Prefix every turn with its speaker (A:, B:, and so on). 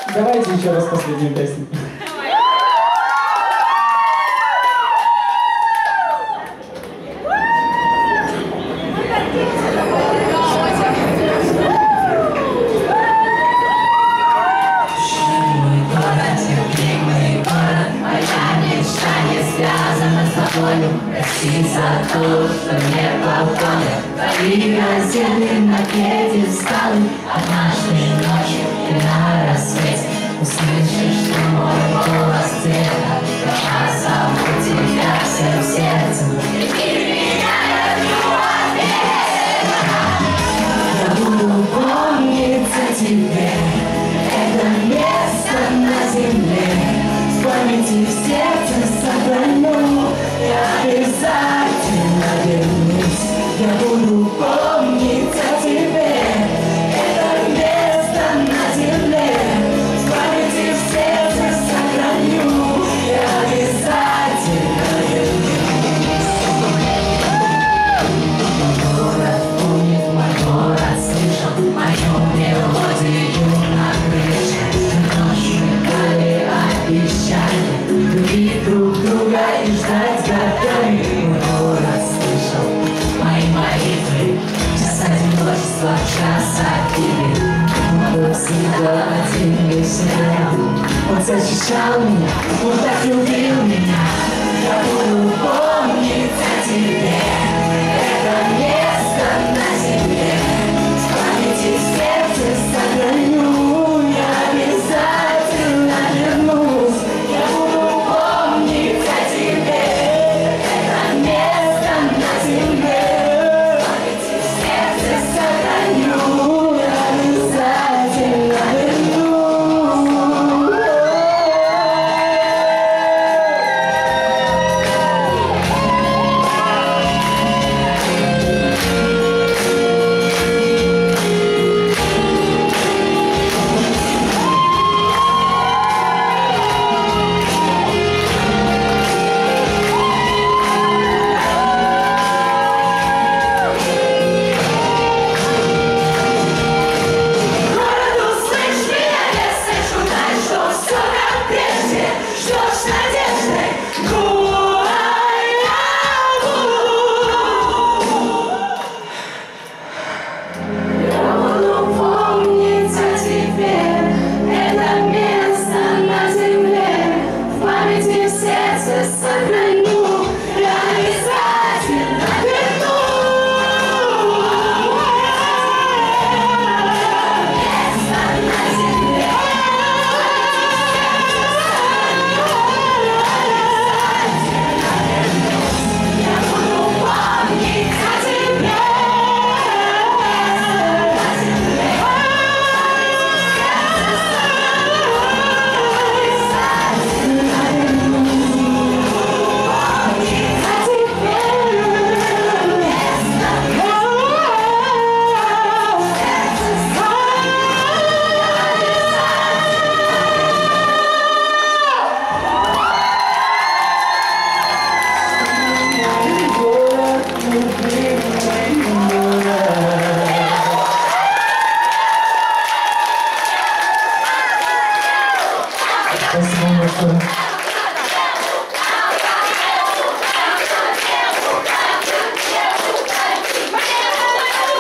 A: Давайте еще раз последнюю песню.
B: Прости за то, что не попала. Твои газеты на пьедесталы. Однажды ночью и на рассвете услышишь ты мой голос цвета. Я позову тебя всем сердцем. И меня я буду помнить о тебе. Это место на земле. В памяти в сердце сохраню. Я обязательно вернусь. Я буду помнить о тебе. Это место на земле. В памяти в сердце сохраню. Я обязательно вернусь. Город помнит, мой город слышал мою мелодию на крыше. Ночь мигали обещания любить друг друга и ждать годами. Мой город слышал мои молитвы, час одиночества, час обиды. Он всегда один лишь рядом. Он защищал меня, он так любил меня. Я буду помнить о тебе. Это место на земле. В памяти в сердце сохраню. Я обязательно вернусь. Я буду помнить о тебе. Это место на земле. В памяти в сердце сохраню. Я обязательно вернусь.
A: Спасибо большое.